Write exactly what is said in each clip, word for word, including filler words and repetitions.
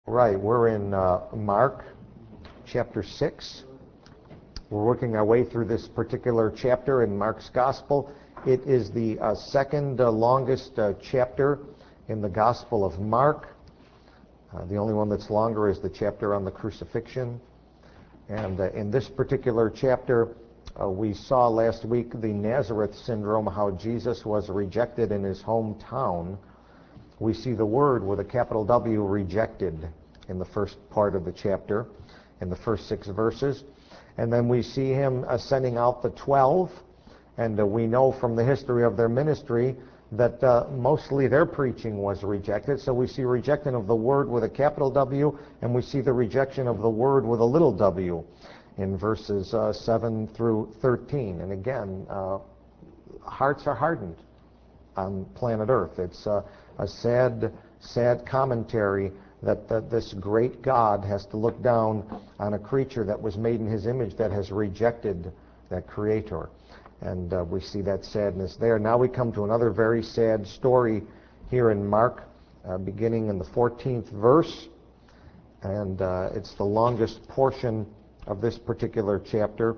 Right, we're in uh, Mark chapter six. We're working our way through this particular chapter in Mark's Gospel. It is the uh, second uh, longest uh, chapter in the Gospel of Mark. Uh, the only one that's longer is the chapter on the crucifixion. And uh, in this particular chapter, uh, we saw last week the Nazareth syndrome, how Jesus was rejected in his hometown. We see the word with a capital W, rejected, in the first part of the chapter, in the first six verses. And then we see him uh, sending out the twelve, and uh, we know from the history of their ministry that uh, mostly their preaching was rejected. So we see rejection of the word with a capital W, and we see the rejection of the word with a little w in verses uh, seven through thirteen. And again, uh, hearts are hardened on planet Earth. It's uh, a sad, sad commentary that, that this great God has to look down on a creature that was made in his image that has rejected that Creator. And uh, we see that sadness there. Now we come to another very sad story here in Mark, uh, beginning in the fourteenth verse. And uh, it's the longest portion of this particular chapter.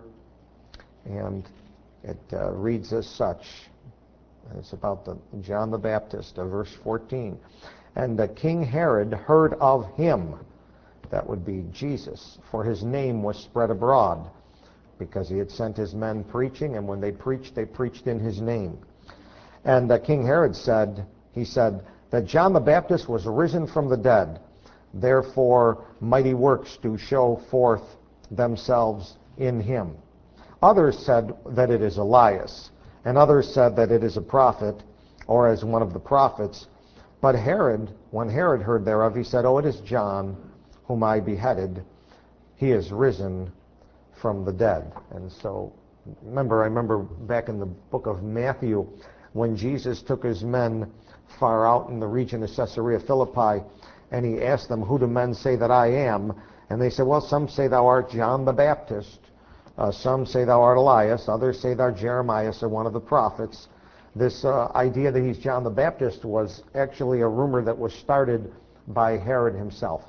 And it uh, reads as such. It's about the John the Baptist, uh, verse fourteen. And uh, King Herod heard of him, that would be Jesus, for his name was spread abroad, because he had sent his men preaching, and when they preached, they preached in his name. And uh, King Herod said, he said, that John the Baptist was risen from the dead, therefore mighty works do show forth themselves in him. Others said that it is Elias, and others said that it is a prophet, or as one of the prophets. But Herod, when Herod heard thereof, he said, Oh, it is John, whom I beheaded. He is risen from the dead. And so, remember, I remember back in the book of Matthew, when Jesus took his men far out in the region of Caesarea Philippi, and he asked them, Who do men say that I am? And they said, Well, some say thou art John the Baptist. Uh, some say thou art Elias, others say thou art Jeremiah, or one of the prophets. This uh, idea that he's John the Baptist was actually a rumor that was started by Herod himself.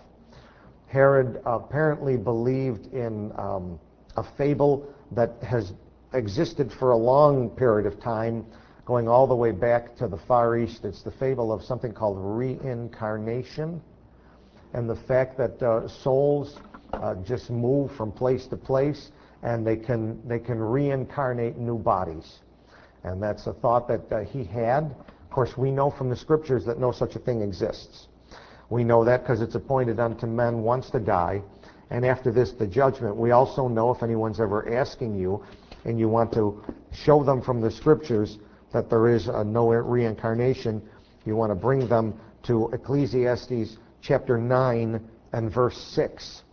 Herod apparently believed in um, a fable that has existed for a long period of time, going all the way back to the Far East. It's the fable of something called reincarnation, and the fact that uh, souls uh, just move from place to place, and they can they can reincarnate new bodies. And that's a thought that uh, he had. Of course, we know from the scriptures that no such a thing exists. We know that because it's appointed unto men once to die, and after this the judgment. We also know, if anyone's ever asking you and you want to show them from the scriptures that there is uh, no reincarnation, you want to bring them to Ecclesiastes chapter nine and verse six.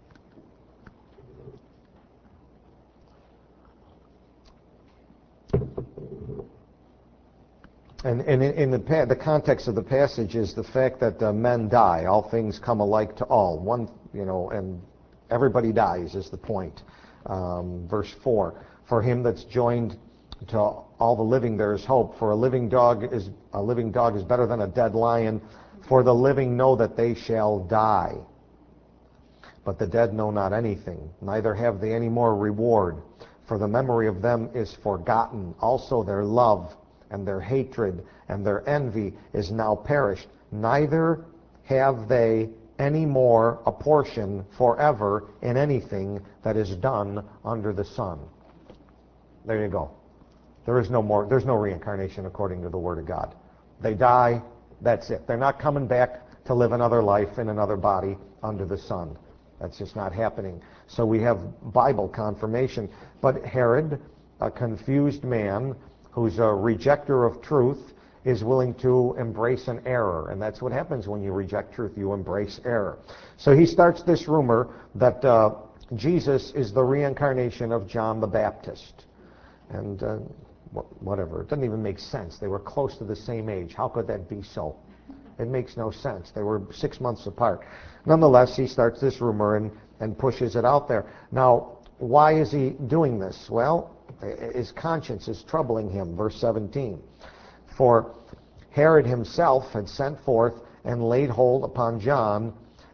And, and in, in the, pa- the context of the passage is the fact that uh, men die. All things come alike to all. One, you know, and everybody dies is the point. Um, verse four. For him that's joined to all the living there is hope. For a living dog is a living dog is better than a dead lion. For the living know that they shall die, but the dead know not anything. Neither have they any more reward. For the memory of them is forgotten. Also their love and their hatred and their envy is now perished. Neither have they any more a portion forever in anything that is done under the sun. There you go. There is no more, there's no reincarnation according to the Word of God. They die, that's it. They're not coming back to live another life in another body under the sun. That's just not happening. So we have Bible confirmation. But Herod, a confused man who's a rejecter of truth, is willing to embrace an error. And that's what happens when you reject truth. You embrace error. So he starts this rumor that uh, Jesus is the reincarnation of John the Baptist. And uh, whatever. It doesn't even make sense. They were close to the same age. How could that be so? It makes no sense. They were six months apart. Nonetheless, he starts this rumor and, and pushes it out there. Now, why is he doing this? Well, his conscience is troubling him. Verse seventeen. For Herod himself had sent forth and laid hold upon John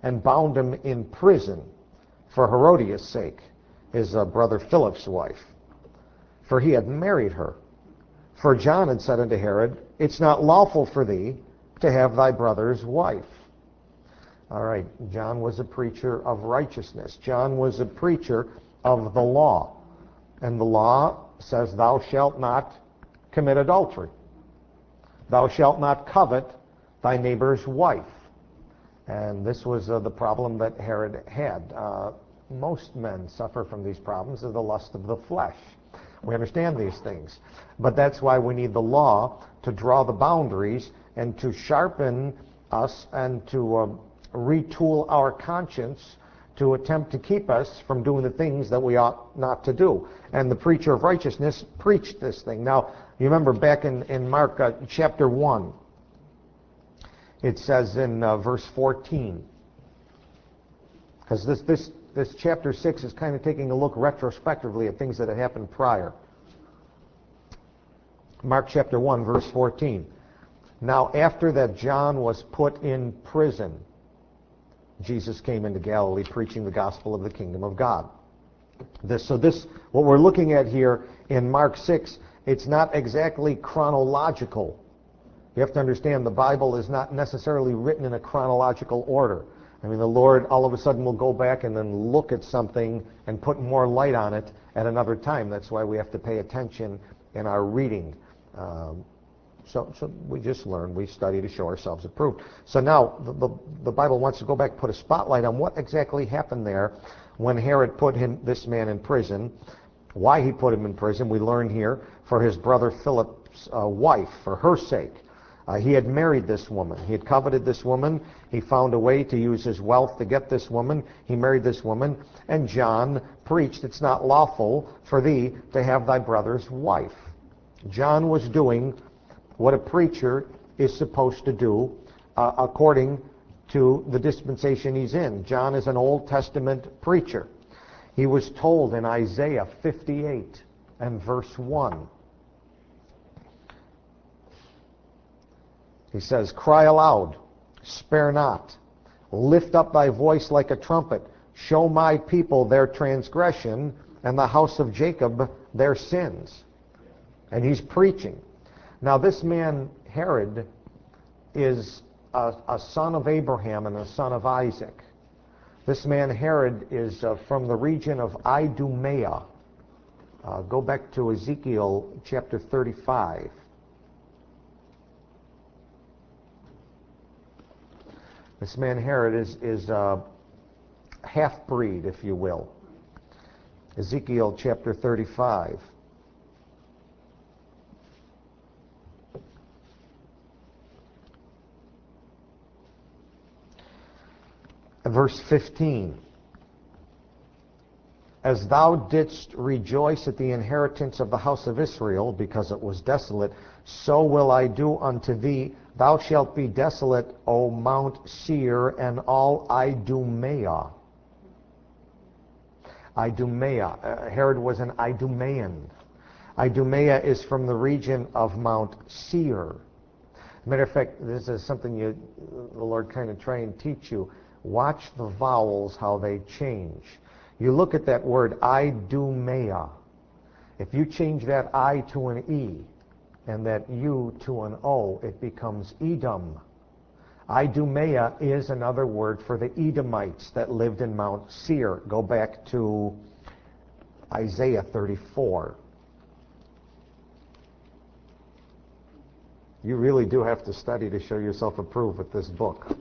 and bound him in prison for Herodias' sake, his uh, brother Philip's wife, for he had married her. For John had said unto Herod, It's not lawful for thee to have thy brother's wife. All right, John was a preacher of righteousness. John was a preacher of the law. And the law says, Thou shalt not commit adultery. Thou shalt not covet thy neighbor's wife. And this was uh, the problem that Herod had. Uh, most men suffer from these problems of the lust of the flesh. We understand these things. But that's why we need the law to draw the boundaries and to sharpen us and to uh, retool our conscience to attempt to keep us from doing the things that we ought not to do. And the preacher of righteousness preached this thing. Now, you remember back in, in Mark uh, chapter one, it says in uh, verse fourteen, because this, this, this chapter six is kind of taking a look retrospectively at things that had happened prior. Mark chapter one, verse fourteen. Now, after that John was put in prison, Jesus came into Galilee preaching the gospel of the kingdom of God. This, so this, what we're looking at here in Mark six, it's not exactly chronological. You have to understand the Bible is not necessarily written in a chronological order. I mean, the Lord all of a sudden will go back and then look at something and put more light on it at another time. That's why we have to pay attention in our reading. Um, So, so we just learn, we study to show ourselves approved. So now the, the, the Bible wants to go back and put a spotlight on what exactly happened there when Herod put him, this man in prison, why he put him in prison. We learn here for his brother Philip's uh, wife, for her sake. Uh, he had married this woman. He had coveted this woman. He found a way to use his wealth to get this woman. He married this woman. And John preached, It's not lawful for thee to have thy brother's wife. John was doing what a preacher is supposed to do uh, according to the dispensation he's in. John is an Old Testament preacher. He was told in Isaiah fifty-eight and verse one, he says, Cry aloud, spare not, lift up thy voice like a trumpet, show my people their transgression, and the house of Jacob their sins. And he's preaching. Now this man, Herod, is a, a son of Abraham and a son of Isaac. This man, Herod, is uh, from the region of Idumea. Uh, go back to Ezekiel chapter thirty-five. This man, Herod, is, is a half-breed, if you will. Ezekiel chapter thirty-five. Verse fifteen, As thou didst rejoice at the inheritance of the house of Israel, because it was desolate, so will I do unto thee. Thou shalt be desolate, O Mount Seir, and all Idumea. Idumea. Uh, Herod was an Idumean. Idumea is from the region of Mount Seir. Matter of fact, this is something you, the Lord kind of try and teach you. Watch the vowels, how they change. You look at that word, Idumea. If you change that I to an E and that U to an O, it becomes Edom. Idumea is another word for the Edomites that lived in Mount Seir. Go back to Isaiah thirty-four. You really do have to study to show yourself approved with this book.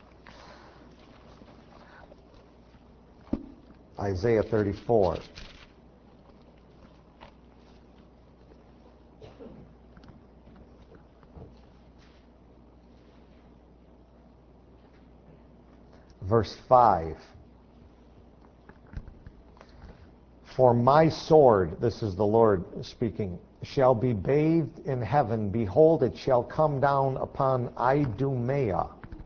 Isaiah thirty-four. Verse five. For my sword, this is the Lord speaking, shall be bathed in heaven. Behold, it shall come down upon Idumea,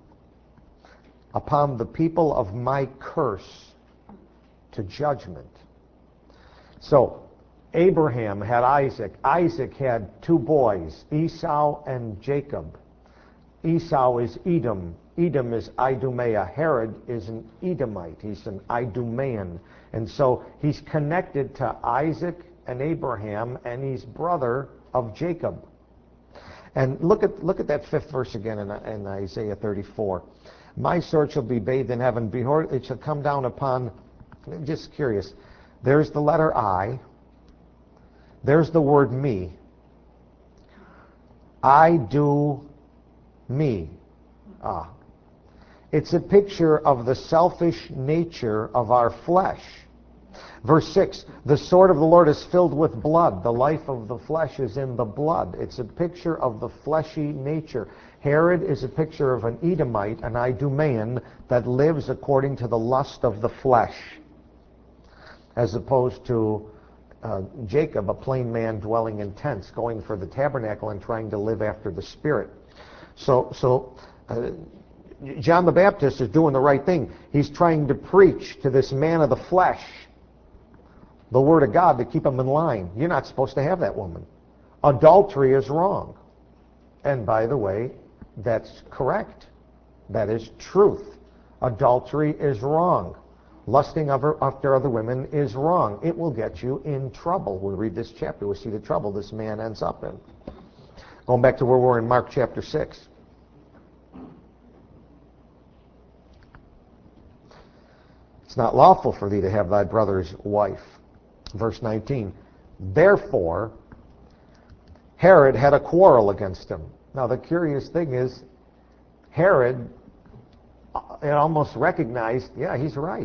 upon the people of my curse, to judgment. So, Abraham had Isaac. Isaac had two boys, Esau and Jacob. Esau is Edom, Edom is Idumea. Herod is an Edomite. He's an Idumean. And so he's connected to Isaac and Abraham, and he's brother of Jacob. And look at look at that fifth verse again in, in Isaiah thirty-four. My sword shall be bathed in heaven. Behold, it shall come down upon, just curious, there's the letter I. There's the word me. I do me. Ah. It's a picture of the selfish nature of our flesh. Verse six, the sword of the Lord is filled with blood. The life of the flesh is in the blood. It's a picture of the fleshy nature. Herod is a picture of an Edomite, an Idumean, that lives according to the lust of the flesh, as opposed to uh, Jacob, a plain man dwelling in tents, going for the tabernacle and trying to live after the Spirit. So, so uh, John the Baptist is doing the right thing. He's trying to preach to this man of the flesh the Word of God to keep him in line. You're not supposed to have that woman. Adultery is wrong. And by the way, that's correct. That is truth. Adultery is wrong. Lusting after other women is wrong. It will get you in trouble. We'll read this chapter. We'll see the trouble this man ends up in. Going back to where we're in Mark chapter six. It's not lawful for thee to have thy brother's wife. Verse nineteen. Therefore, Herod had a quarrel against him. Now, the curious thing is, Herod it almost recognized, yeah, he's right.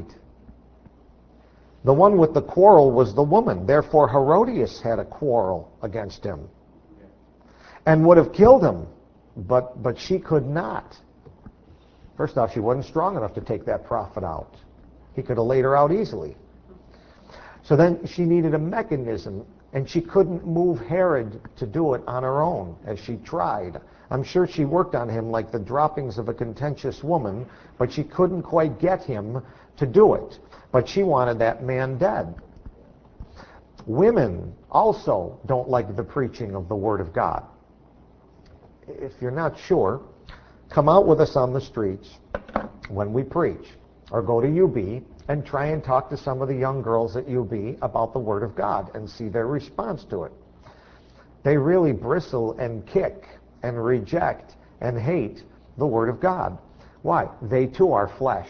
The one with the quarrel was the woman. Therefore, Herodias had a quarrel against him and would have killed him, but, but she could not. First off, she wasn't strong enough to take that prophet out. He could have laid her out easily. So then she needed a mechanism, and she couldn't move Herod to do it on her own, as she tried. I'm sure she worked on him like the droppings of a contentious woman, but she couldn't quite get him to do it. But she wanted that man dead. Women also don't like the preaching of the Word of God. If you're not sure, come out with us on the streets when we preach, or go to U B and try and talk to some of the young girls at U B about the Word of God and see their response to it. They really bristle and kick and reject and hate the Word of God. Why? They too are flesh.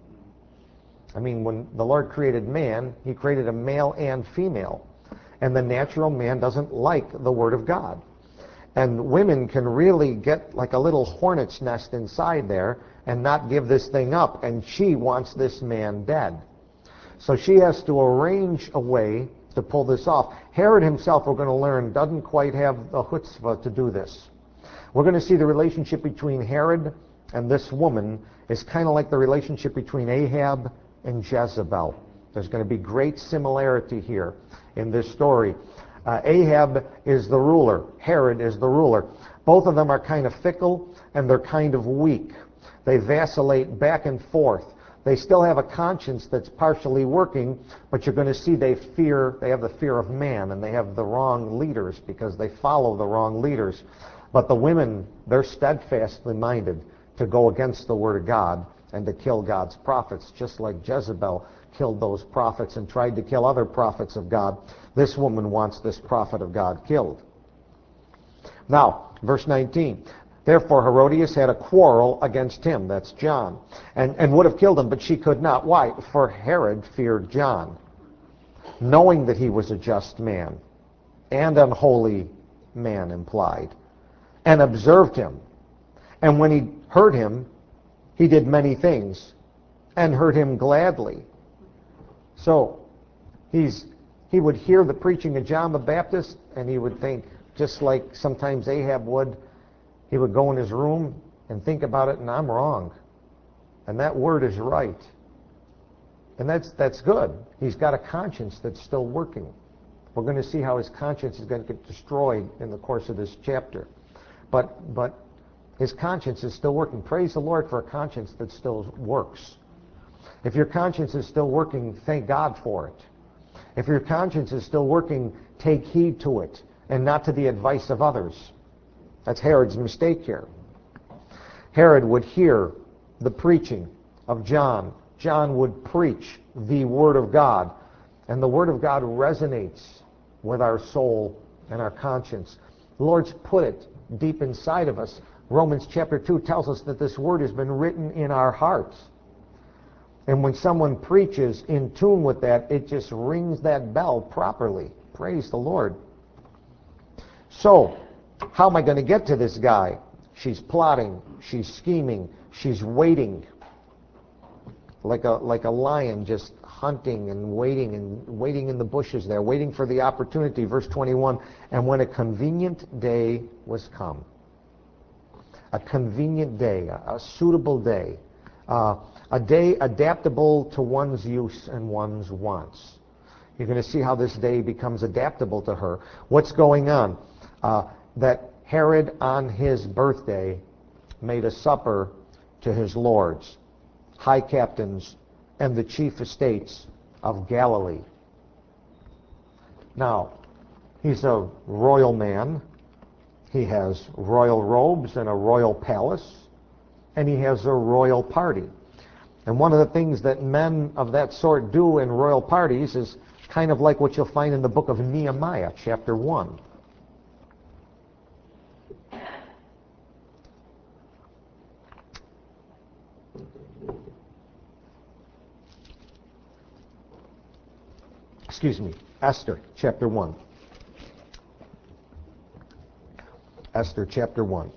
I mean, when the Lord created man, He created a male and female. And the natural man doesn't like the Word of God. And women can really get like a little hornet's nest inside there and not give this thing up. And she wants this man dead. So she has to arrange a way to pull this off. Herod himself, we're going to learn, doesn't quite have the chutzpah to do this. We're going to see the relationship between Herod and this woman is kind of like the relationship between Ahab and Jezebel. There's going to be great similarity here in this story. Uh, Ahab is the ruler. Herod is the ruler. Both of them are kind of fickle, and they're kind of weak. They vacillate back and forth. They still have a conscience that's partially working, but you're going to see they fear, they have the fear of man, and they have the wrong leaders because they follow the wrong leaders. But the women, they're steadfastly minded to go against the Word of God and to kill God's prophets, just like Jezebel killed those prophets and tried to kill other prophets of God. This woman wants this prophet of God killed. Now, verse nineteen. Therefore Herodias had a quarrel against him, that's John, and, and would have killed him, but she could not. Why? For Herod feared John, knowing that he was a just man, and an holy man implied, and observed him. And when he heard him, he did many things, and heard him gladly. So, he's he would hear the preaching of John the Baptist, and he would think, just like sometimes Ahab would, he would go in his room and think about it, and I'm wrong. And that word is right. And that's that's good. He's got a conscience that's still working. We're going to see how his conscience is going to get destroyed in the course of this chapter. But but his conscience is still working. Praise the Lord for a conscience that still works. If your conscience is still working, thank God for it. If your conscience is still working, take heed to it and not to the advice of others. That's Herod's mistake here. Herod would hear the preaching of John. John would preach the Word of God, and the Word of God resonates with our soul and our conscience. The Lord's put it deep inside of us. Romans chapter two tells us that this Word has been written in our hearts. And when someone preaches in tune with that, it just rings that bell properly. Praise the Lord. So, how am I going to get to this guy? She's plotting, she's scheming, she's waiting. Like a like a lion just hunting and waiting and waiting in the bushes there, waiting for the opportunity. Verse twenty-one, and when a convenient day was come, a convenient day, a, a suitable day, uh, a day adaptable to one's use and one's wants. You're going to see how this day becomes adaptable to her. What's going on? Uh, that Herod on his birthday made a supper to his lords, high captains, and the chief estates of Galilee. Now, he's a royal man. He has royal robes and a royal palace, and he has a royal party. And one of the things that men of that sort do in royal parties is kind of like what you'll find in the book of Nehemiah, chapter one. Excuse me, Esther, chapter one. Esther, chapter one.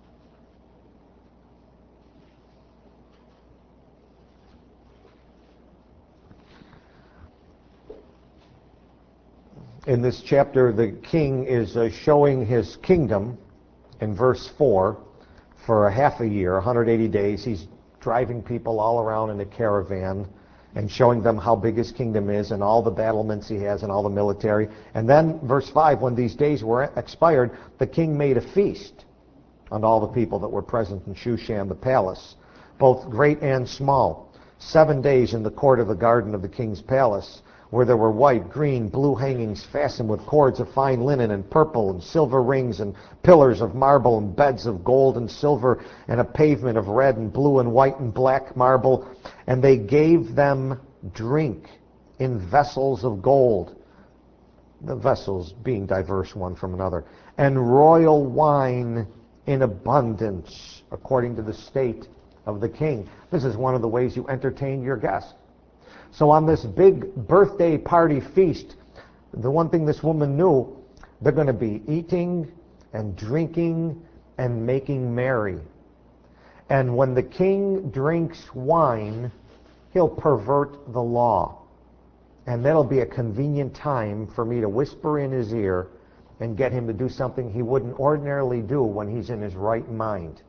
In this chapter, the king is uh, showing his kingdom in verse four for a half a year, one hundred eighty days. He's driving people all around in a caravan and showing them how big his kingdom is and all the battlements he has and all the military. And then, verse five, when these days were expired, the king made a feast on all the people that were present in Shushan the palace, both great and small. Seven days in the court of the garden of the king's palace, where there were white, green, blue hangings fastened with cords of fine linen and purple and silver rings and pillars of marble and beds of gold and silver and a pavement of red and blue and white and black marble. And they gave them drink in vessels of gold, the vessels being diverse one from another, and royal wine in abundance, according to the state of the king. This is one of the ways you entertain your guests. So on this big birthday party feast, the one thing this woman knew, they're going to be eating and drinking and making merry. And when the king drinks wine, he'll pervert the law. And that'll be a convenient time for me to whisper in his ear and get him to do something he wouldn't ordinarily do when he's in his right mind.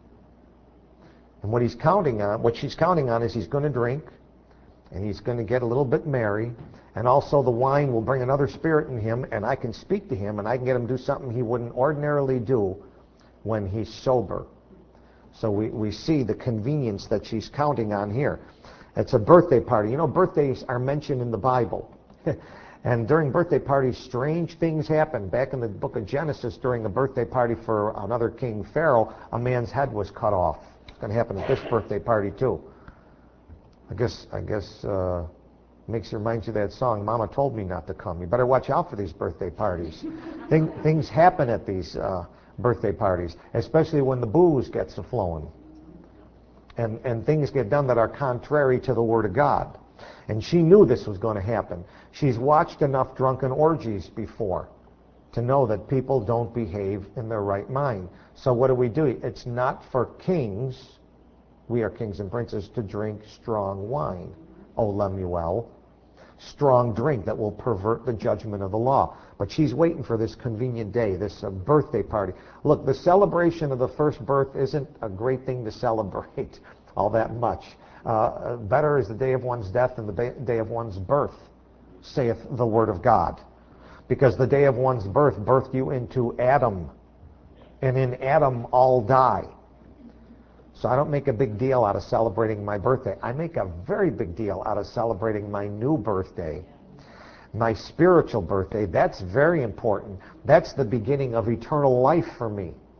And what he's counting on, what she's counting on is he's going to drink, and he's going to get a little bit merry, and also the wine will bring another spirit in him, and I can speak to him, and I can get him to do something he wouldn't ordinarily do when he's sober. So we, we see the convenience that she's counting on here. It's a birthday party. You know, birthdays are mentioned in the Bible. And during birthday parties, strange things happen. Back in the book of Genesis, during a birthday party for another king, Pharaoh, a man's head was cut off. It's going to happen at this birthday party, too. I guess, I guess, uh, makes you remind you of that song, Mama Told Me Not to Come. You better watch out for these birthday parties. Thing, things happen at these uh, birthday parties, especially when the booze gets a flowing. And, and things get done that are contrary to the Word of God. And she knew this was going to happen. She's watched enough drunken orgies before to know that people don't behave in their right mind. So what do we do? It's not for kings, we are kings and princes, to drink strong wine, O Lemuel. Strong drink that will pervert the judgment of the law. But she's waiting for this convenient day, this uh, birthday party. Look, the celebration of the first birth isn't a great thing to celebrate all that much. Uh, better is the day of one's death than the ba- day of one's birth, saith the Word of God. Because the day of one's birth birthed you into Adam, and in Adam all die. So I don't make a big deal out of celebrating my birthday. I make a very big deal out of celebrating my new birthday, my spiritual birthday. That's very important. That's the beginning of eternal life for me.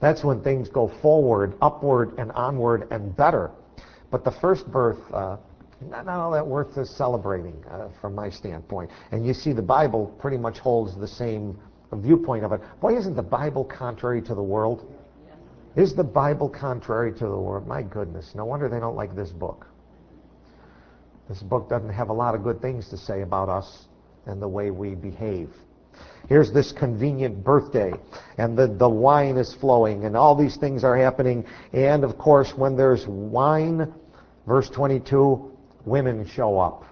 That's when things go forward, upward, and onward, and better. But the first birth, uh, not, not all that worth is celebrating uh, from my standpoint. And you see the Bible pretty much holds the same viewpoint of it. Boy, isn't the Bible contrary to the world? Is the Bible contrary to the world? My goodness, no wonder they don't like this book. This book doesn't have a lot of good things to say about us and the way we behave. Here's this convenient birthday, and the, the wine is flowing, and all these things are happening. And of course, when there's wine, verse twenty-two, women show up.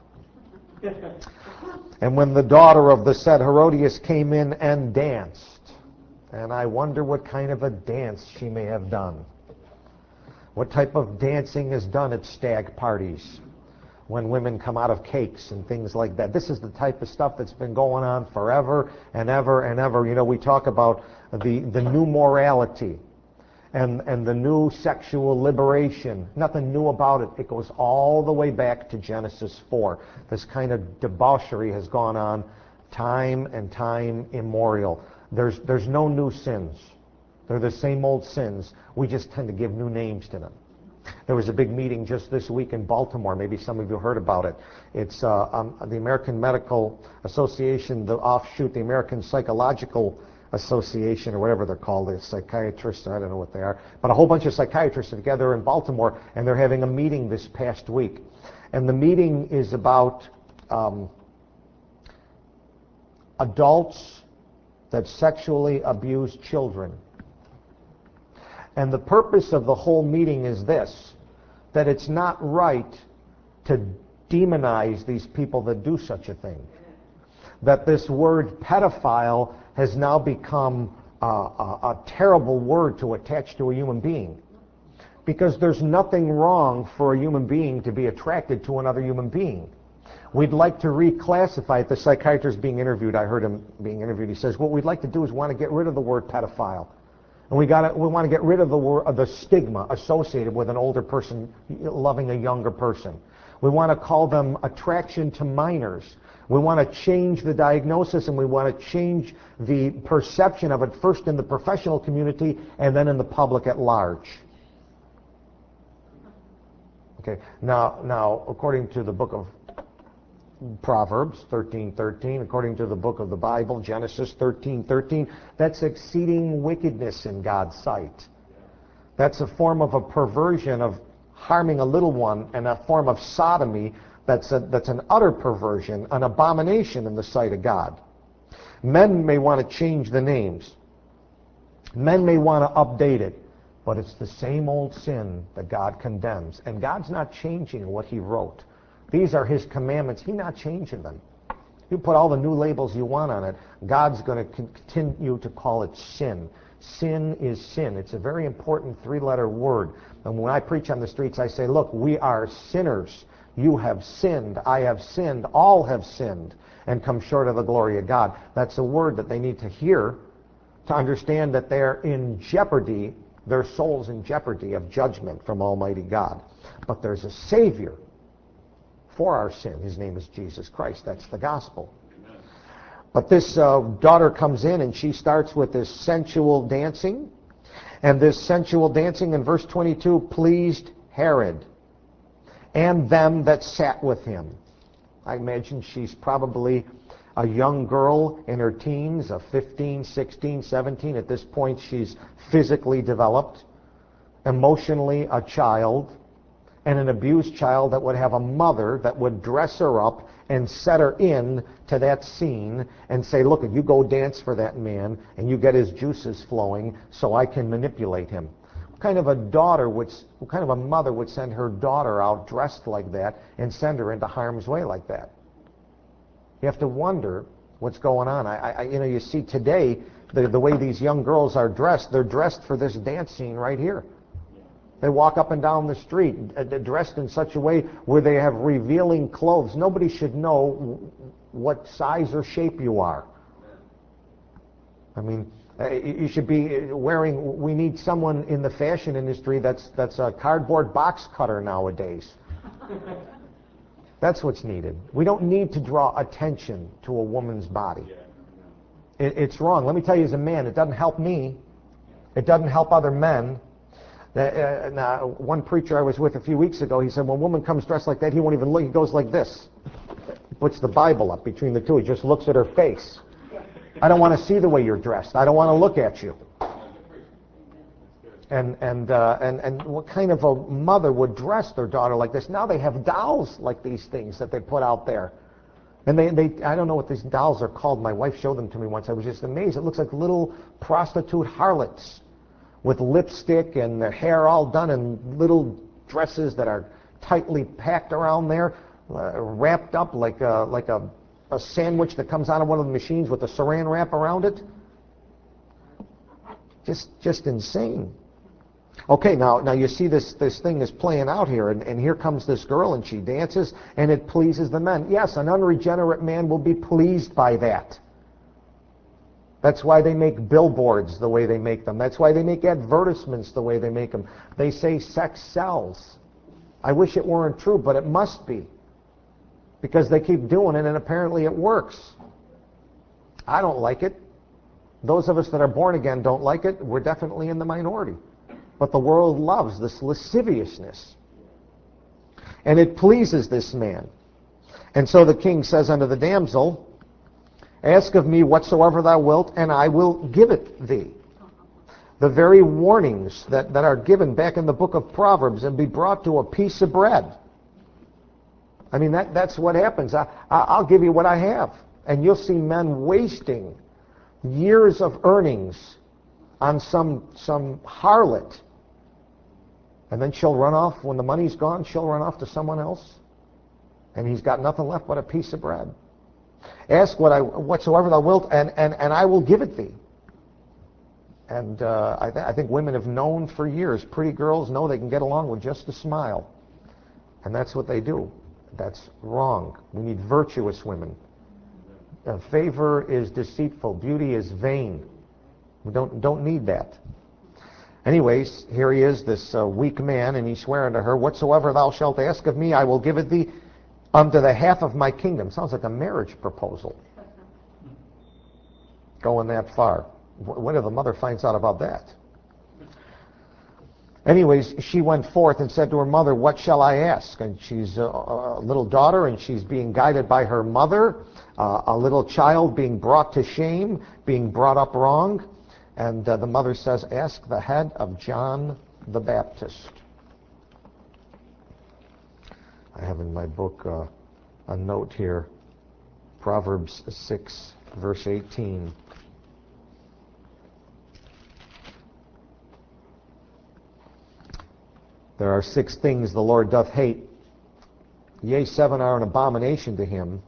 And when the daughter of the said Herodias came in and danced, and I wonder what kind of a dance she may have done. What type of dancing is done at stag parties when women come out of cakes and things like that. This is the type of stuff that's been going on forever and ever and ever. You know, we talk about the, the new morality and, and the new sexual liberation. Nothing new about it. It goes all the way back to Genesis four. This kind of debauchery has gone on time and time immemorial. There's, there's no new sins. They're the same old sins. We just tend to give new names to them. There was a big meeting just this week in Baltimore. Maybe some of you heard about it. It's uh, um, the American Medical Association, the offshoot, the American Psychological Association, or whatever they're called, the psychiatrists, I don't know what they are. But a whole bunch of psychiatrists are together in Baltimore, and they're having a meeting this past week. And the meeting is about um, adults that sexually abuse children. And the purpose of the whole meeting is this, that it's not right to demonize these people that do such a thing. That this word pedophile has now become a, a, a terrible word to attach to a human being. Because there's nothing wrong for a human being to be attracted to another human being. We'd like to reclassify it. The psychiatrist being interviewed, I heard him being interviewed, he says, what we'd like to do is want to get rid of the word pedophile. And we got we want to get rid of the word, of the stigma associated with an older person loving a younger person. We want to call them attraction to minors. We want to change the diagnosis, and we want to change the perception of it, first in the professional community and then in the public at large. Okay. Now, now, according to the book of Proverbs thirteen thirteen, according to the book of the Bible, Genesis thirteen thirteen, that's exceeding wickedness in God's sight. That's a form of a perversion of harming a little one, and a form of sodomy that's, a, that's an utter perversion, an abomination in the sight of God. Men may want to change the names. Men may want to update it. But it's the same old sin that God condemns. And God's not changing what He wrote. These are His commandments. He's not changing them. You put all the new labels you want on it, God's going to continue to call it sin. Sin is sin. It's a very important three-letter word. And when I preach on the streets, I say, look, we are sinners. You have sinned. I have sinned. All have sinned and come short of the glory of God. That's a word that they need to hear to understand that they're in jeopardy, their soul's in jeopardy of judgment from Almighty God. But there's a Savior for our sin. His name is Jesus Christ. That's the gospel. Amen. But this uh, daughter comes in and she starts with this sensual dancing. And this sensual dancing in verse twenty-two pleased Herod and them that sat with him. I imagine she's probably a young girl in her teens, a fifteen, sixteen, seventeen. At this point, she's physically developed, emotionally a child, and an abused child that would have a mother that would dress her up and set her in to that scene and say, look, you go dance for that man and you get his juices flowing so I can manipulate him. What kind of a daughter would, what kind of a mother would send her daughter out dressed like that and send her into harm's way like that? You have to wonder what's going on. I, I, you know, you see today the, the way these young girls are dressed, they're dressed for this dance scene right here. They walk up and down the street uh, dressed in such a way where they have revealing clothes. Nobody should know what size or shape you are. I mean, uh, you should be wearing, we need someone in the fashion industry that's, that's a cardboard box cutter nowadays. That's what's needed. We don't need to draw attention to a woman's body. It, it's wrong. Let me tell you as a man, it doesn't help me. It doesn't help other men. Uh, now, one preacher I was with a few weeks ago, he said, when a woman comes dressed like that, he won't even look. He goes like this. He puts the Bible up between the two. He just looks at her face. I don't want to see the way you're dressed. I don't want to look at you. And and uh, and and what kind of a mother would dress their daughter like this? Now they have dolls like these things that they put out there. And they, they I don't know what these dolls are called. My wife showed them to me once. I was just amazed. It looks like little prostitute harlots with lipstick and their hair all done in little dresses that are tightly packed around there, uh, wrapped up like a, like a, a sandwich that comes out of one of the machines with a saran wrap around it. Just just insane. Okay, now now you see this, this thing is playing out here, and, and here comes this girl, and she dances, and it pleases the men. Yes, an unregenerate man will be pleased by that. That's why they make billboards the way they make them. That's why they make advertisements the way they make them. They say sex sells. I wish it weren't true, but it must be. Because they keep doing it, and apparently it works. I don't like it. Those of us that are born again don't like it. We're definitely in the minority. But the world loves this lasciviousness. And it pleases this man. And so the king says unto the damsel, ask of me whatsoever thou wilt, and I will give it thee. The very warnings that, that are given back in the book of Proverbs, and be brought to a piece of bread. I mean, that, that's what happens. I, I'll give you what I have. And you'll see men wasting years of earnings on some, some harlot. And then she'll run off, when the money's gone, she'll run off to someone else. And he's got nothing left but a piece of bread. Ask what I, whatsoever thou wilt, and, and, and I will give it thee. And uh, I, th- I think women have known for years, pretty girls know they can get along with just a smile. And that's what they do. That's wrong. We need virtuous women. Uh, favor is deceitful. Beauty is vain. We don't, don't need that. Anyways, here he is, this uh, weak man, and he's swearing to her, whatsoever thou shalt ask of me, I will give it thee unto the half of my kingdom. Sounds like a marriage proposal. Going that far. What if the mother finds out about that? Anyways, she went forth and said to her mother, what shall I ask? And she's a, a little daughter, and she's being guided by her mother, uh, a little child being brought to shame, being brought up wrong. And uh, the mother says, ask the head of John the Baptist. I have in my book uh, a note here, Proverbs six, verse eighteen. There are six things the Lord doth hate, yea, seven are an abomination to him.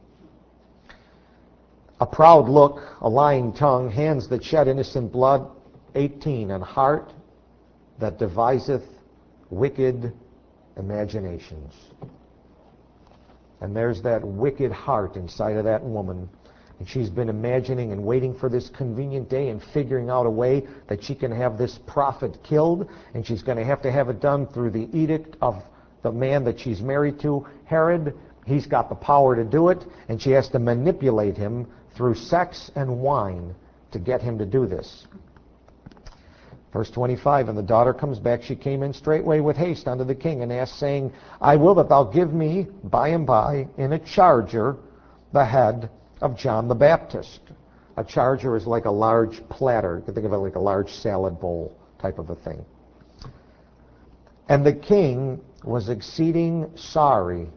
A proud look, a lying tongue, hands that shed innocent blood, eighteen, and heart that deviseth wicked imaginations. And there's that wicked heart inside of that woman. And she's been imagining and waiting for this convenient day and figuring out a way that she can have this prophet killed. And she's going to have to have it done through the edict of the man that she's married to, Herod. He's got the power to do it, and she has to manipulate him through sex and wine to get him to do this. Verse twenty-five, and the daughter comes back. She came in straightway with haste unto the king, and asked, saying, I will that thou give me by and by in a charger the head of John the Baptist. A charger is like a large platter. You can think of it like a large salad bowl type of a thing. And the king was exceeding sorry.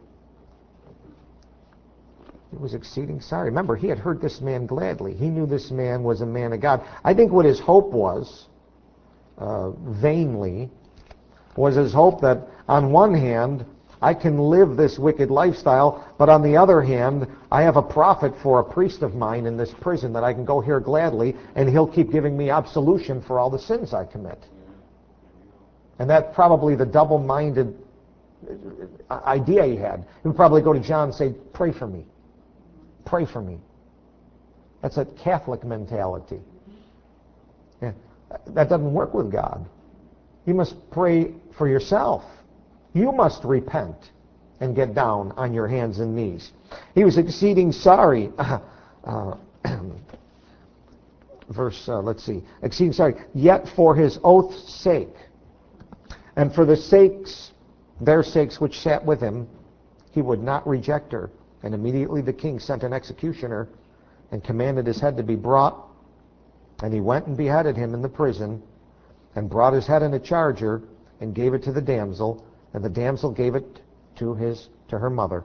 He was exceeding sorry. Remember, he had heard this man gladly. He knew this man was a man of God. I think what his hope was, uh, vainly, was his hope that on one hand, I can live this wicked lifestyle, but on the other hand, I have a prophet for a priest of mine in this prison that I can go here gladly, and he'll keep giving me absolution for all the sins I commit. And that's probably the double-minded idea he had. He would probably go to John and say, pray for me. Pray for me. That's a Catholic mentality. Yeah. That doesn't work with God. You must pray for yourself. You must repent and get down on your hands and knees. He was exceeding sorry. Uh, uh, verse, uh, let's see, exceeding sorry, yet for his oath's sake, and for the sakes, their sakes which sat with him, he would not reject her. And immediately the king sent an executioner and commanded his head to be brought. And he went and beheaded him in the prison, and brought his head in a charger, and gave it to the damsel, and the damsel gave it to his to her mother.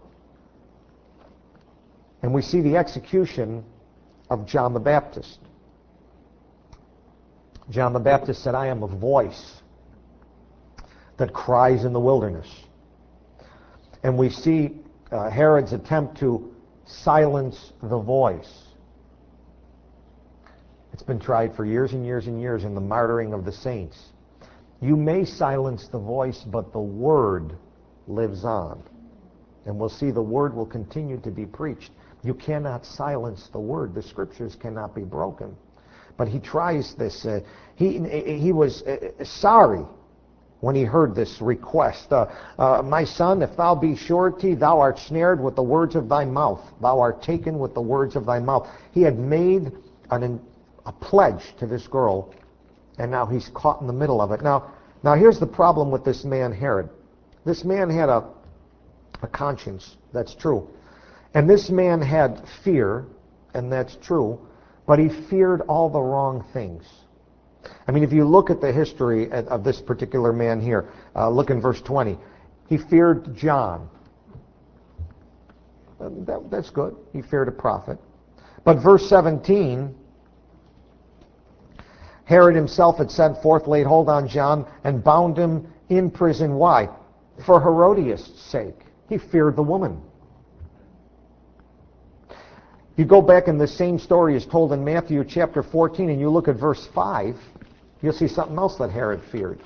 And we see the execution of John the Baptist. John the Baptist said, I am a voice that cries in the wilderness. And we see uh, Herod's attempt to silence the voice. It's been tried for years and years and years in the martyring of the saints. You may silence the voice, but the word lives on. And we'll see the word will continue to be preached. You cannot silence the word. The scriptures cannot be broken. But he tries this. Uh, he, he was uh, sorry when he heard this request. Uh, uh, My son, if thou be surety, thou art snared with the words of thy mouth. Thou art taken with the words of thy mouth. He had made an, a pledge to this girl, and now he's caught in the middle of it. Now, now here's the problem with this man, Herod. This man had a, a conscience, that's true. And this man had fear, and that's true, but he feared all the wrong things. I mean, if you look at the history of this particular man here, uh, look in verse twenty. He feared John. That, that's good. He feared a prophet. But verse seventeen, Herod himself had sent forth, laid hold on John, and bound him in prison. Why? For Herodias' sake. He feared the woman. You go back, and the same story is told in Matthew chapter fourteen, and you look at verse five, you'll see something else that Herod feared.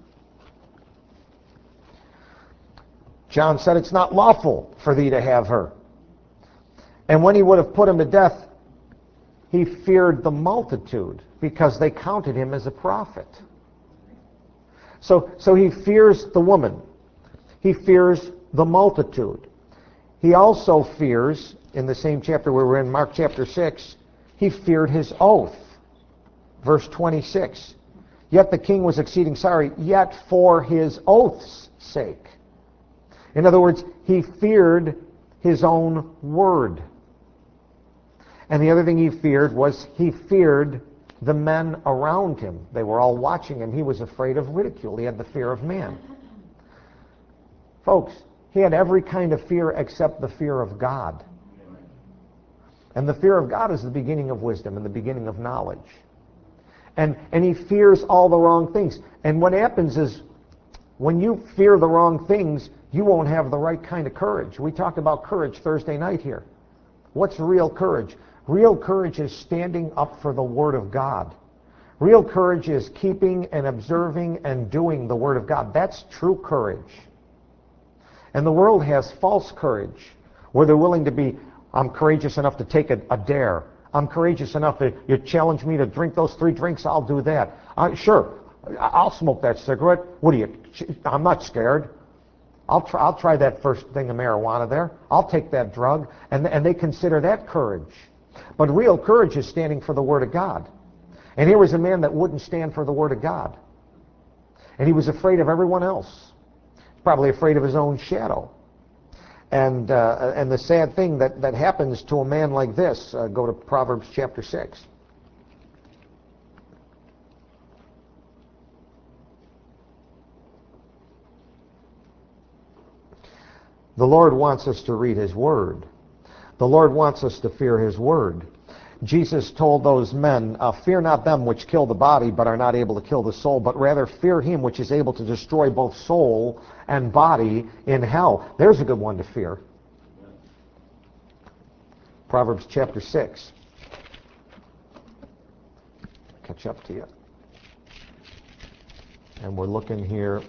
John said, it's not lawful for thee to have her. And when he would have put him to death, he feared the multitude, because they counted him as a prophet. So, so he fears the woman. He fears the multitude. He also fears, in the same chapter where we're in, Mark chapter six, he feared his oath. Verse twenty-six, yet the king was exceeding sorry, yet for his oath's sake. In other words, he feared his own word. And the other thing he feared was he feared the men around him. They were all watching him. He was afraid of ridicule. He had the fear of man. Folks, he had every kind of fear except the fear of God. And the fear of God is the beginning of wisdom and the beginning of knowledge. And, and he fears all the wrong things. And what happens is, when you fear the wrong things, you won't have the right kind of courage. We talked about courage Thursday night here. What's real courage? Real courage is standing up for the Word of God. Real courage is keeping and observing and doing the Word of God. That's true courage. And the world has false courage, where they're willing to be, I'm courageous enough to take a, a dare. I'm courageous enough that you challenge me to drink those three drinks, I'll do that. Uh, sure, I'll smoke that cigarette. What are you, I'm not scared. I'll try, I'll try that first thing of marijuana there. I'll take that drug. And, and they consider that courage. But real courage is standing for the Word of God. And here was a man that wouldn't stand for the Word of God. And he was afraid of everyone else. Probably afraid of his own shadow. And uh, and the sad thing that, that happens to a man like this, uh, go to Proverbs chapter six. The Lord wants us to read His Word. The Lord wants us to fear His Word. Jesus told those men, uh, fear not them which kill the body, but are not able to kill the soul, but rather fear Him which is able to destroy both soul and body in hell. There's a good one to fear. Proverbs chapter six. Catch up to you. And we're looking here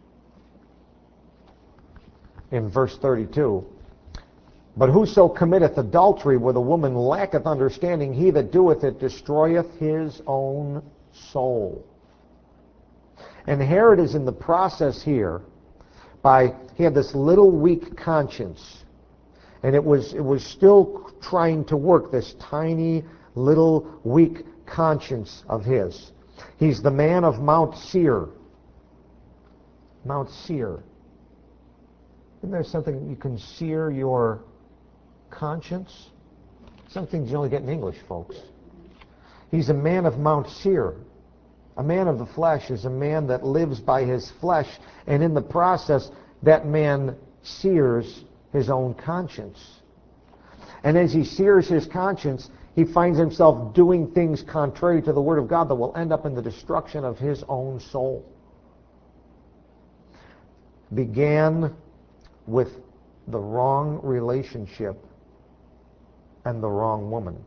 in verse thirty-two. But whoso committeth adultery with a woman lacketh understanding. He that doeth it destroyeth his own soul. And Herod is in the process here by, he had this little weak conscience. And it was, it was still trying to work, this tiny little weak conscience of his. He's the man of Mount Seir. Mount Seir. Isn't there something you can sear your conscience? Some things you only get in English, folks. He's a man of Mount Seir. A man of the flesh is a man that lives by his flesh, and in the process, that man sears his own conscience. And as he sears his conscience, he finds himself doing things contrary to the Word of God that will end up in the destruction of his own soul. Began with the wrong relationship and the wrong woman.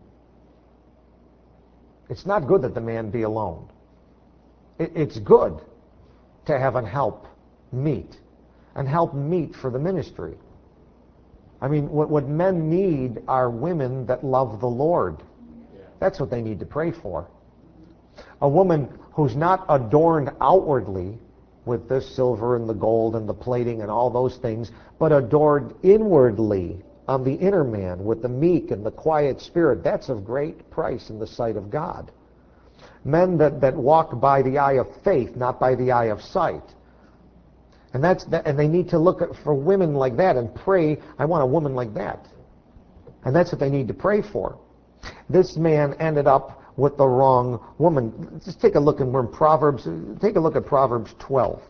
It's not good that the man be alone. It, it's good to have an help meet, and help meet for the ministry. I mean, what, what men need are women that love the Lord. That's what they need to pray for. A woman who's not adorned outwardly with the silver and the gold and the plating and all those things, but adorned inwardly on the inner man with the meek and the quiet spirit. That's of great price in the sight of God. Men that, that walk by the eye of faith, not by the eye of sight. And that's that, and they need to look at, for women like that and pray, I want a woman like that. And that's what they need to pray for. This man ended up with the wrong woman. Just take a look in Proverbs, take a look at Proverbs twelve.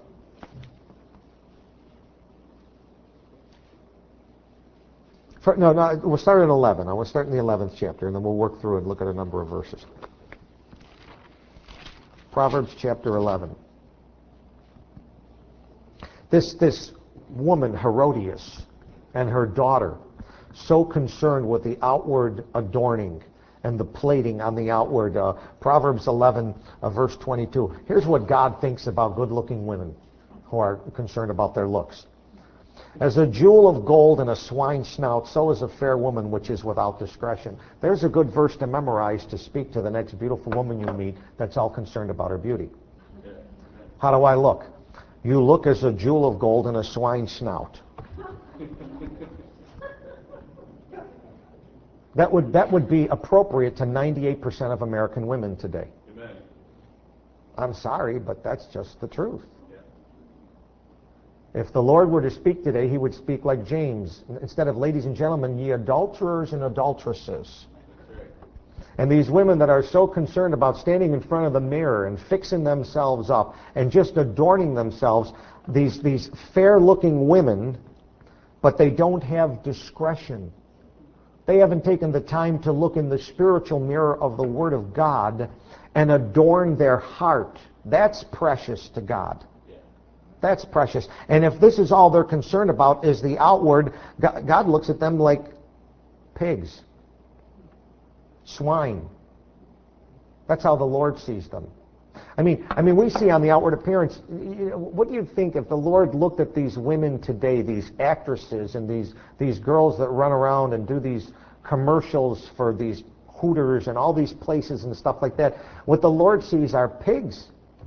For, no, no, we'll start at eleven. I will start in the eleventh chapter, and then we'll work through and look at a number of verses. Proverbs chapter eleven. This, this woman, Herodias, and her daughter, so concerned with the outward adorning and the plating on the outward. Uh, Proverbs eleven, uh, verse twenty-two. Here's what God thinks about good-looking women who are concerned about their looks. As a jewel of gold in a swine's snout, so is a fair woman which is without discretion. There's a good verse to memorize to speak to the next beautiful woman you meet that's all concerned about her beauty. How do I look? You look as a jewel of gold in a swine's snout. That would, that would be appropriate to ninety-eight percent of American women today. Amen. I'm sorry, but that's just the truth. Yeah. If the Lord were to speak today, he would speak like James. Instead of, ladies and gentlemen, ye adulterers and adulteresses. Right. And these women that are so concerned about standing in front of the mirror and fixing themselves up and just adorning themselves, these, these fair-looking women, but they don't have discretion. They haven't taken the time to look in the spiritual mirror of the Word of God and adorn their heart. That's precious to God. That's precious. And if this is all they're concerned about is the outward, God looks at them like pigs, swine. That's how the Lord sees them. I mean, I mean, we see on the outward appearance, you know, what do you think if the Lord looked at these women today, these actresses and these, these girls that run around and do these commercials for these Hooters and all these places and stuff like that? What the Lord sees are pigs.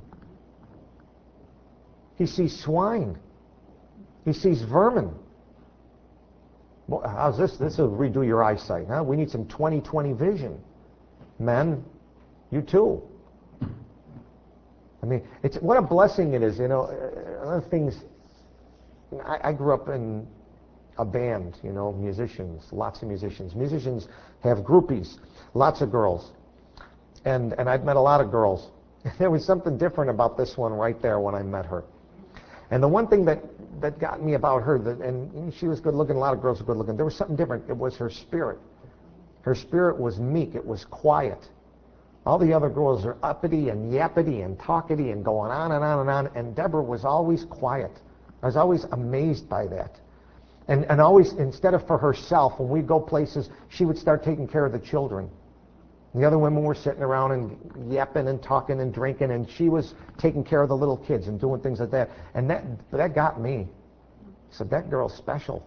He sees swine. He sees vermin. Well, how's this? This will redo your eyesight, huh? We need some twenty twenty vision. Men, you too. I mean, it's what a blessing it is, you know. Other things. I, I grew up in a band, you know, musicians, lots of musicians. Musicians have groupies, lots of girls, and and I've met a lot of girls. There was something different about this one right there when I met her. And the one thing that that got me about her, that, and she was good looking. A lot of girls were good looking. There was something different. It was her spirit. Her spirit was meek. It was quiet. All the other girls are uppity and yappity and talkity and going on and on and on. And Deborah was always quiet. I was always amazed by that. And and always, instead of for herself, when we'd go places, she would start taking care of the children. The other women were sitting around and yapping and talking and drinking, and she was taking care of the little kids and doing things like that. And that that got me. I said, that girl's special.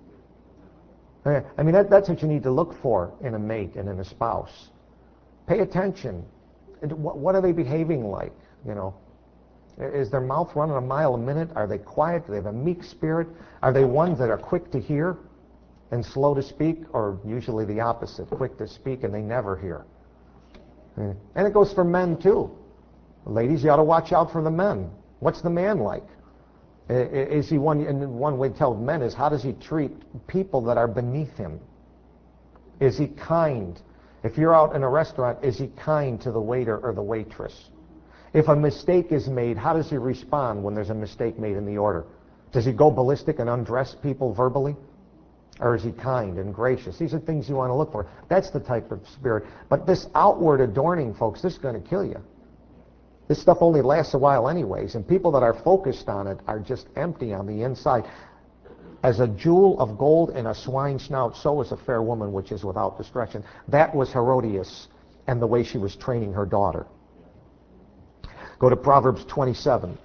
I mean, that, that's what you need to look for in a mate and in a spouse. Pay attention. What are they behaving like? You know, is their mouth running a mile a minute? Are they quiet? Do they have a meek spirit? Are they ones that are quick to hear and slow to speak, or usually the opposite, quick to speak and they never hear? And it goes for men too. Ladies, you ought to watch out for the men. What's the man like? Is he one, and one way to tell men is, how does he treat people that are beneath him? Is he kind? If you're out in a restaurant, is he kind to the waiter or the waitress? If a mistake is made, how does he respond when there's a mistake made in the order? Does he go ballistic and undress people verbally? Or is he kind and gracious? These are things you want to look for. That's the type of spirit. But this outward adorning, folks, this is going to kill you. This stuff only lasts a while anyways, and people that are focused on it are just empty on the inside. As a jewel of gold in a swine's snout, so is a fair woman which is without discretion. That was Herodias and the way she was training her daughter. Go to Proverbs twenty-seven.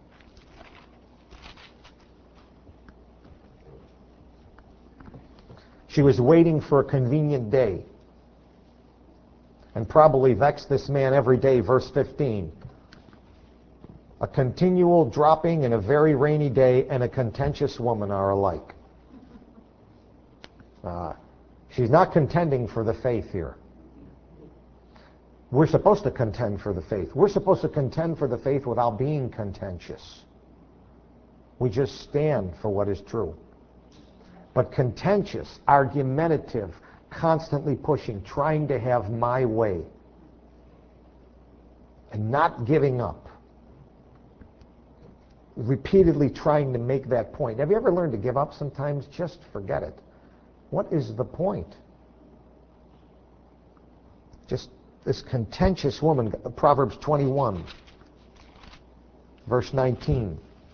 She was waiting for a convenient day, and probably vexed this man every day. Verse fifteen. A continual dropping in a very rainy day and a contentious woman are alike. Uh, she's not contending for the faith here. We're supposed to contend for the faith. We're supposed to contend for the faith without being contentious. We just stand for what is true. But contentious, argumentative, constantly pushing, trying to have my way, and not giving up. Repeatedly trying to make that point. Have you ever learned to give up sometimes? Just forget it. What is the point? Just this contentious woman. Proverbs twenty-one, verse nineteen.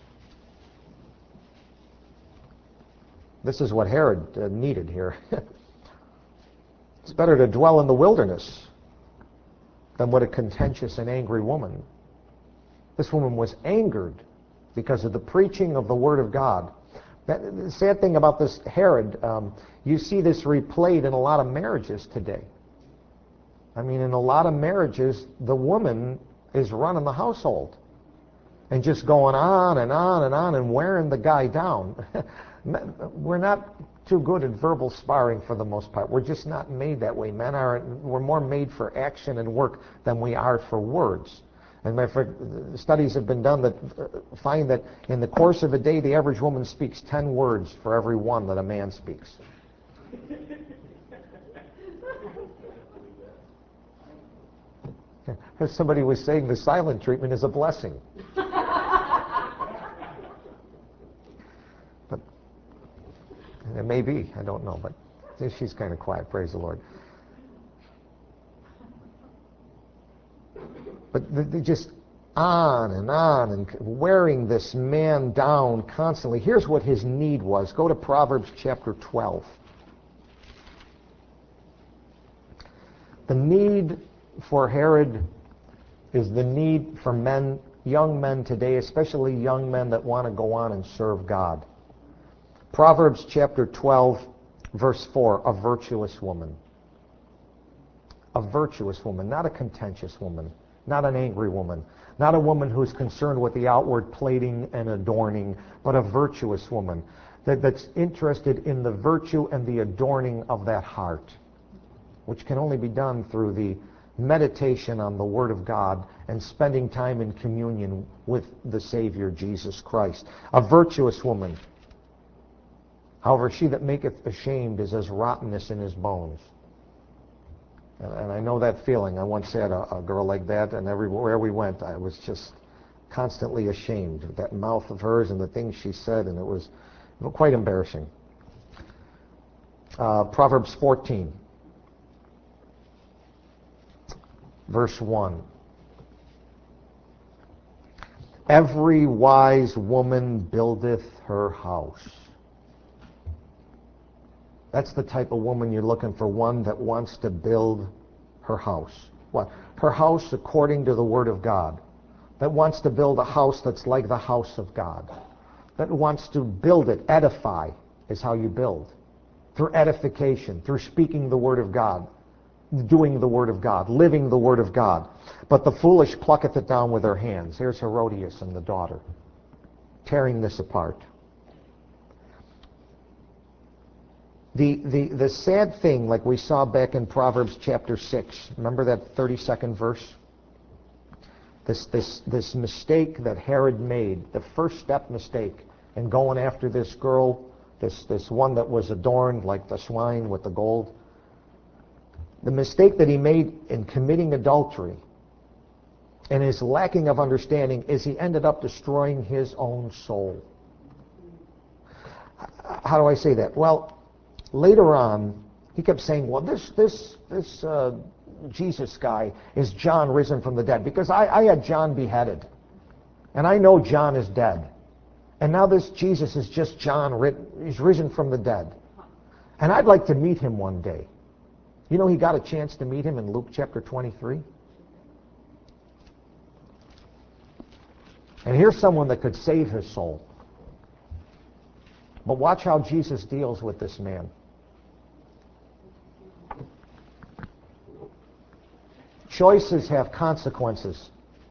This is what Herod uh, needed here. It's better to dwell in the wilderness than with a contentious and angry woman. This woman was angered because of the preaching of the Word of God. That, the sad thing about this Herod, um, you see this replayed in a lot of marriages today. I mean, in a lot of marriages, the woman is running the household and just going on and on and on and wearing the guy down. We're not too good at verbal sparring for the most part. We're just not made that way. Men are, we're more made for action and work than we are for words. And my friend, studies have been done that find that in the course of a day, the average woman speaks ten words for every one that a man speaks. As somebody was saying, the silent treatment is a blessing. But it may be, I don't know, but she's kind of quiet, praise the Lord. But they just on and on and wearing this man down constantly. Here's what his need was. Go to Proverbs chapter twelve. The need for Herod is the need for men, young men today, especially young men that want to go on and serve God. Proverbs chapter twelve, verse four, a virtuous woman. A virtuous woman, not a contentious woman. Not an angry woman. Not a woman who's concerned with the outward plating and adorning, but a virtuous woman that, that's interested in the virtue and the adorning of that heart, which can only be done through the meditation on the Word of God and spending time in communion with the Savior, Jesus Christ. A virtuous woman. However, she that maketh ashamed is as rottenness in his bones. And I know that feeling. I once had a, a girl like that, and everywhere we went, I was just constantly ashamed of that mouth of hers and the things she said, and it was quite embarrassing. Uh, Proverbs fourteen, verse one. Every wise woman buildeth her house. That's the type of woman you're looking for, one that wants to build her house. What? Her house according to the Word of God. That wants to build a house that's like the house of God. That wants to build it, edify is how you build. Through edification, through speaking the Word of God, doing the Word of God, living the Word of God. But the foolish plucketh it down with her hands. Here's Herodias and the daughter, tearing this apart. The, the, the sad thing, like we saw back in Proverbs chapter six, remember that thirty-second verse? This, this, this mistake that Herod made, the first step mistake in going after this girl, this, this one that was adorned like the swine with the gold. The mistake that he made in committing adultery and his lacking of understanding is he ended up destroying his own soul. How do I say that? Well, later on, he kept saying, well, this this this uh, Jesus guy is John risen from the dead. Because I, I had John beheaded. And I know John is dead. And now this Jesus is just John, he's risen from the dead. And I'd like to meet him one day. You know he got a chance to meet him in Luke chapter twenty-three? And here's someone that could save his soul. But watch how Jesus deals with this man. Choices have consequences.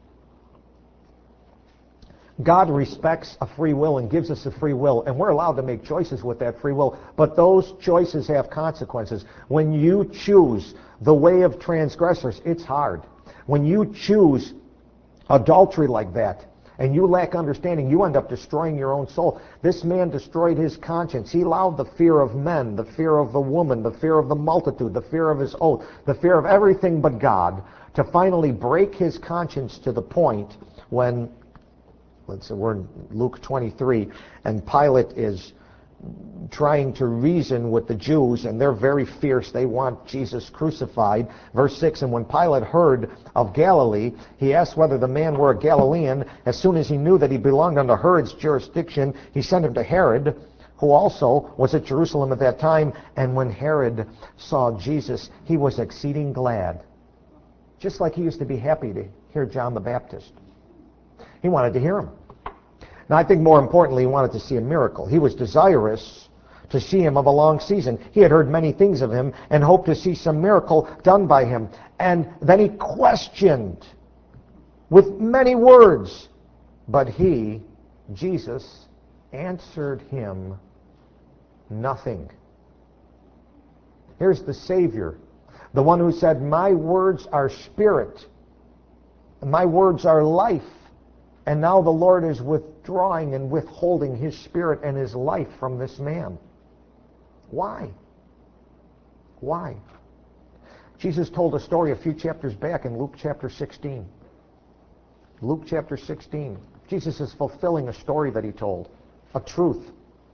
God respects a free will and gives us a free will, and we're allowed to make choices with that free will, but those choices have consequences. When you choose the way of transgressors, it's hard. When you choose adultery like that, and you lack understanding, you end up destroying your own soul. This man destroyed his conscience. He allowed the fear of men, the fear of the woman, the fear of the multitude, the fear of his oath, the fear of everything but God, to finally break his conscience to the point when, let's say we're in Luke twenty-three, and Pilate is trying to reason with the Jews, and they're very fierce. They want Jesus crucified. Verse six, and when Pilate heard of Galilee, he asked whether the man were a Galilean. As soon as he knew that he belonged under Herod's jurisdiction, he sent him to Herod, who also was at Jerusalem at that time. And when Herod saw Jesus, he was exceeding glad. Just like he used to be happy to hear John the Baptist. He wanted to hear him. Now, I think more importantly, he wanted to see a miracle. He was desirous to see him of a long season. He had heard many things of him and hoped to see some miracle done by him. And then he questioned with many words. But he, Jesus, answered him nothing. Here's the Savior, the one who said, my words are spirit, my words are life. And now the Lord is withdrawing and withholding his spirit and his life from this man. Why? Why? Jesus told a story a few chapters back in Luke chapter sixteen. Luke chapter sixteen. Jesus is fulfilling a story that he told, a truth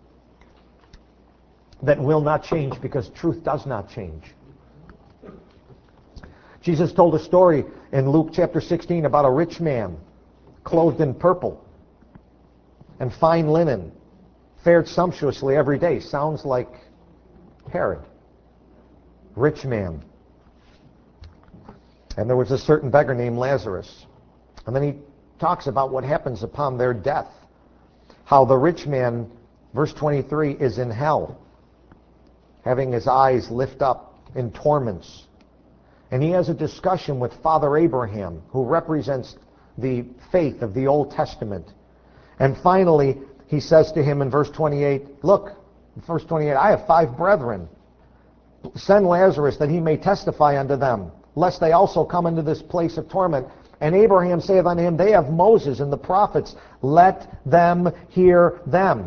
that will not change because truth does not change. Jesus told a story in Luke chapter sixteen about a rich man clothed in purple and fine linen, fared sumptuously every day. Sounds like Herod. Rich man. And there was a certain beggar named Lazarus. And then he talks about what happens upon their death. How the rich man, verse twenty-three, is in hell, having his eyes lift up in torments. And he has a discussion with Father Abraham, who represents the faith of the Old Testament. And finally, he says to him in verse twenty-eight, look, verse twenty-eight, I have five brethren. Send Lazarus that he may testify unto them, lest they also come into this place of torment. And Abraham saith unto him, they have Moses and the prophets, let them hear them.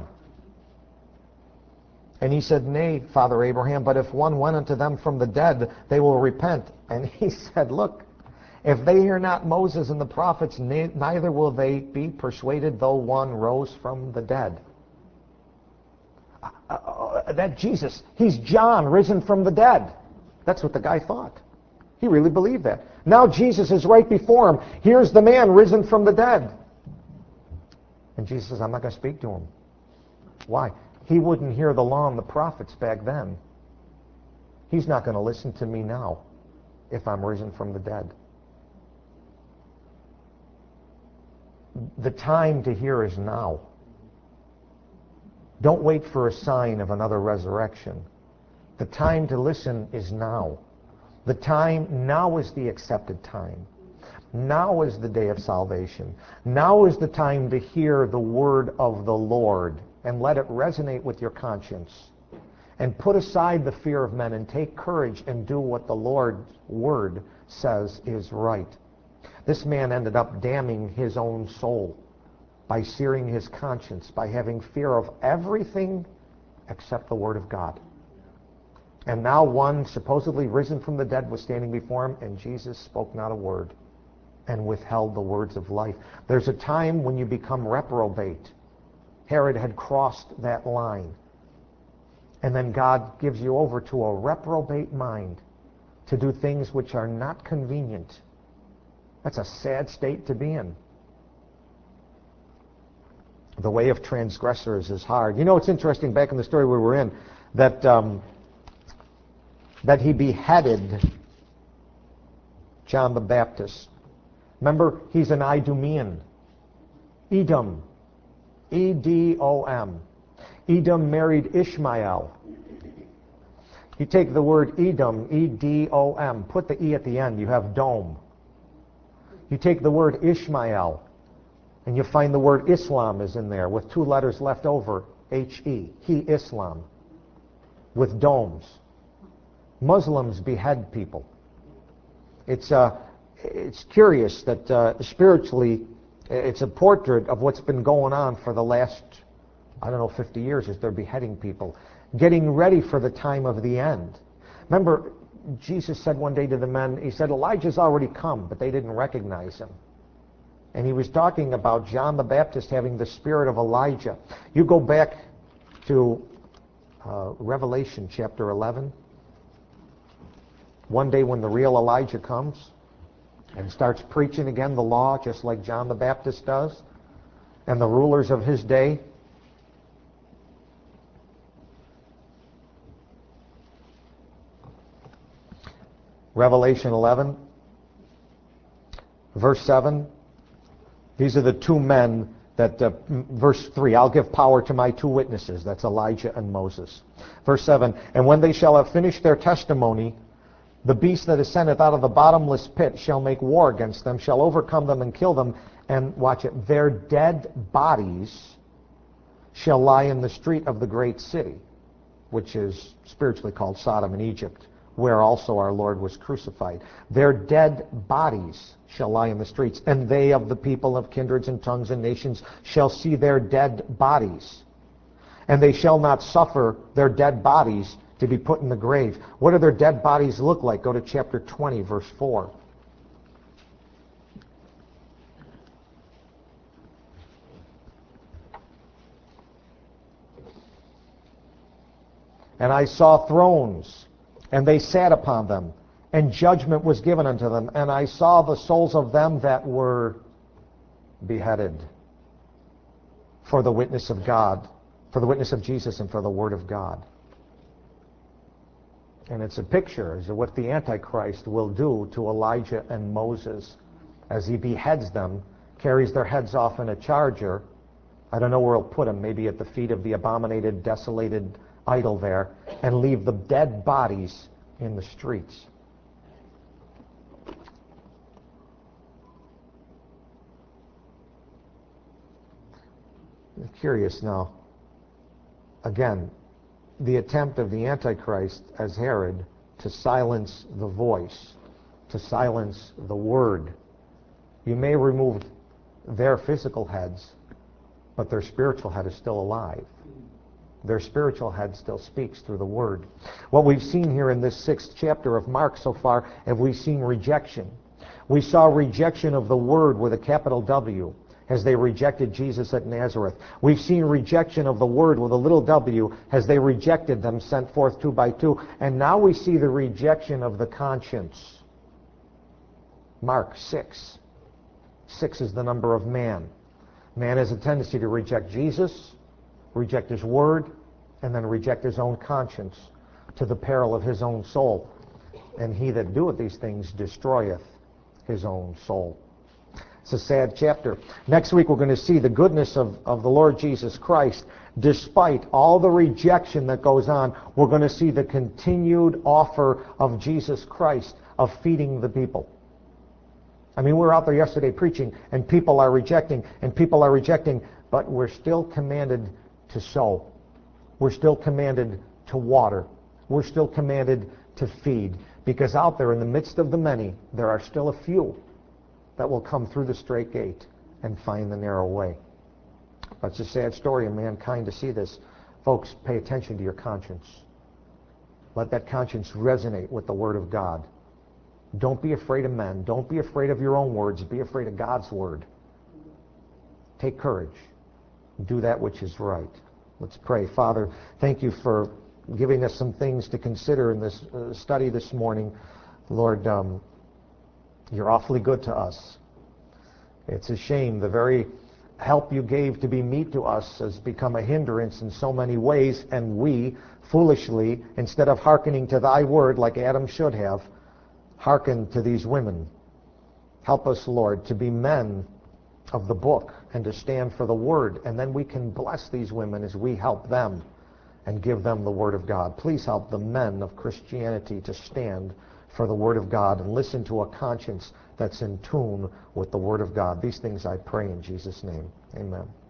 And he said, nay, Father Abraham, but if one went unto them from the dead, they will repent. And he said, look, if they hear not Moses and the prophets, neither will they be persuaded, though one rose from the dead. Uh, uh, that Jesus, he's John risen from the dead. That's what the guy thought. He really believed that. Now Jesus is right before him. Here's the man risen from the dead. And Jesus says, I'm not going to speak to him. Why? He wouldn't hear the law and the prophets back then. He's not going to listen to me now if I'm risen from the dead. The time to hear is now. Don't wait for a sign of another resurrection. The time to listen is now. The time, now is the accepted time. Now is the day of salvation. Now is the time to hear the word of the Lord and let it resonate with your conscience. and put aside the fear of men and take courage and do what the Lord's word says is right. This man ended up damning his own soul by searing his conscience, by having fear of everything except the word of God. And now one supposedly risen from the dead was standing before him, and Jesus spoke not a word and withheld the words of life. There's a time when you become reprobate. Herod had crossed that line. And then God gives you over to a reprobate mind to do things which are not convenient. That's a sad state to be in. The way of transgressors is hard. You know, it's interesting, back in the story we were in, that um, that he beheaded John the Baptist. Remember, he's an Idumean. Edom. E D O M. Edom married Ishmael. You take the word Edom, E D O M, put the E at the end, you have dome. You take the word Ishmael, and you find the word Islam is in there with two letters left over, H E. He Islam, with domes. Muslims behead people. It's uh, it's curious that uh, spiritually, it's a portrait of what's been going on for the last, I don't know, fifty years, as they're beheading people, getting ready for the time of the end. Remember, Jesus said one day to the men, he said, Elijah's already come, but they didn't recognize him. And he was talking about John the Baptist having the spirit of Elijah. You go back to uh, Revelation chapter eleven. One day when the real Elijah comes and starts preaching again the law, just like John the Baptist does, and the rulers of his day, Revelation eleven, verse seven. These are the two men that, uh, verse three, I'll give power to my two witnesses. That's Elijah and Moses. Verse seven, and when they shall have finished their testimony, the beast that ascendeth out of the bottomless pit shall make war against them, shall overcome them and kill them, and, watch it, their dead bodies shall lie in the street of the great city, which is spiritually called Sodom and Egypt, where also our Lord was crucified. Their dead bodies shall lie in the streets, and they of the people of kindreds and tongues and nations shall see their dead bodies. And they shall not suffer their dead bodies to be put in the grave. What do their dead bodies look like? Go to chapter twenty, verse four. And I saw thrones, and they sat upon them, and judgment was given unto them. And I saw the souls of them that were beheaded for the witness of God, for the witness of Jesus, and for the word of God. And it's a picture of what the Antichrist will do to Elijah and Moses as he beheads them, carries their heads off in a charger. I don't know where he'll put them, maybe at the feet of the abominated, desolated idol there, and leave the dead bodies in the streets. I'm curious now. Again, the attempt of the Antichrist as Herod to silence the voice, to silence the word. You may remove their physical heads, but their spiritual head is still alive. Their spiritual head still speaks through the word. What we've seen here in this sixth chapter of Mark so far, have we seen rejection. We saw rejection of the word with a capital W, as they rejected Jesus at Nazareth. We've seen rejection of the word with a little w as they rejected them, sent forth two by two. And now we see the rejection of the conscience. Mark six. Six is the number of man. Man has a tendency to reject Jesus, reject his word, and then reject his own conscience to the peril of his own soul. And he that doeth these things destroyeth his own soul. It's a sad chapter. Next week we're going to see the goodness of, of the Lord Jesus Christ. Despite all the rejection that goes on, we're going to see the continued offer of Jesus Christ of feeding the people. I mean, we were out there yesterday preaching, and people are rejecting, and people are rejecting, but we're still commanded to sow. We're still commanded to water. We're still commanded to feed, because out there in the midst of the many, there are still a few that will come through the straight gate and find the narrow way. That's a sad story of mankind to see this. Folks, pay attention to your conscience. Let that conscience resonate with the Word of God. Don't be afraid of men. Don't be afraid of your own words. Be afraid of God's Word. Take courage. Do that which is right. Let's pray. Father, thank you for giving us some things to consider in this uh, study this morning. Lord, um, you're awfully good to us. It's a shame the very help you gave to be meat to us has become a hindrance in so many ways, and we, foolishly, instead of hearkening to thy word like Adam should have, hearken to these women. Help us, Lord, to be men of the book and to stand for the word, and then we can bless these women as we help them and give them the word of God. Please help the men of Christianity to stand for the word of God and listen to a conscience that's in tune with the word of God. These things I pray in Jesus' name. Amen.